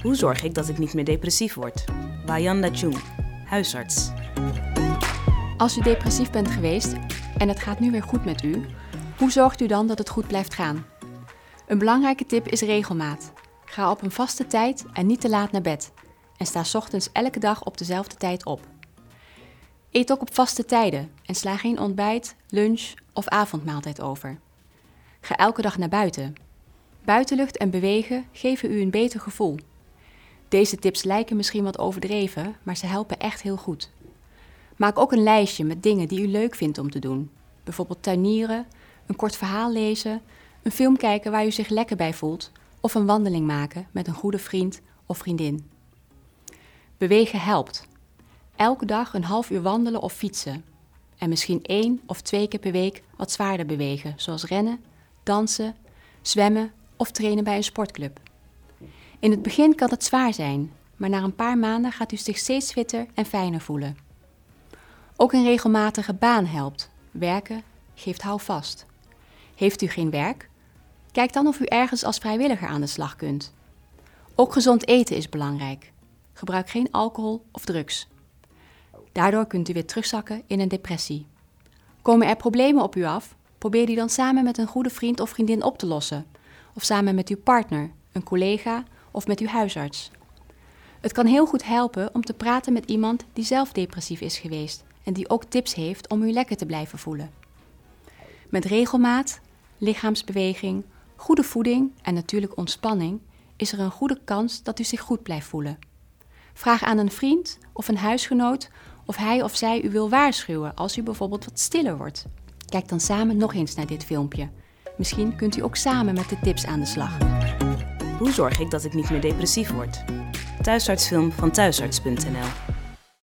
Hoe zorg ik dat ik niet meer depressief word? Bayan Lachung, huisarts. Als u depressief bent geweest en het gaat nu weer goed met u, hoe zorgt u dan dat het goed blijft gaan? Een belangrijke tip is regelmaat. Ga op een vaste tijd en niet te laat naar bed. En sta 's ochtends elke dag op dezelfde tijd op. Eet ook op vaste tijden en sla geen ontbijt, lunch of avondmaaltijd over. Ga elke dag naar buiten. Buitenlucht en bewegen geven u een beter gevoel. Deze tips lijken misschien wat overdreven, maar ze helpen echt heel goed. Maak ook een lijstje met dingen die u leuk vindt om te doen. Bijvoorbeeld tuinieren, een kort verhaal lezen, een film kijken waar u zich lekker bij voelt of een wandeling maken met een goede vriend of vriendin. Bewegen helpt. Elke dag een half uur wandelen of fietsen. En misschien 1 of 2 keer per week wat zwaarder bewegen, zoals rennen, dansen, zwemmen of trainen bij een sportclub. In het begin kan het zwaar zijn, maar na een paar maanden gaat u zich steeds fitter en fijner voelen. Ook een regelmatige baan helpt. Werken geeft houvast. Heeft u geen werk? Kijk dan of u ergens als vrijwilliger aan de slag kunt. Ook gezond eten is belangrijk. Gebruik geen alcohol of drugs. Daardoor kunt u weer terugzakken in een depressie. Komen er problemen op u af? Probeer die dan samen met een goede vriend of vriendin op te lossen. Of samen met uw partner, een collega of met uw huisarts. Het kan heel goed helpen om te praten met iemand die zelf depressief is geweest en die ook tips heeft om u lekker te blijven voelen. Met regelmaat, lichaamsbeweging, goede voeding en natuurlijk ontspanning is er een goede kans dat u zich goed blijft voelen. Vraag aan een vriend of een huisgenoot of hij of zij u wil waarschuwen als u bijvoorbeeld wat stiller wordt. Kijk dan samen nog eens naar dit filmpje. Misschien kunt u ook samen met de tips aan de slag. Hoe zorg ik dat ik niet meer depressief word? Thuisartsfilm van thuisarts.nl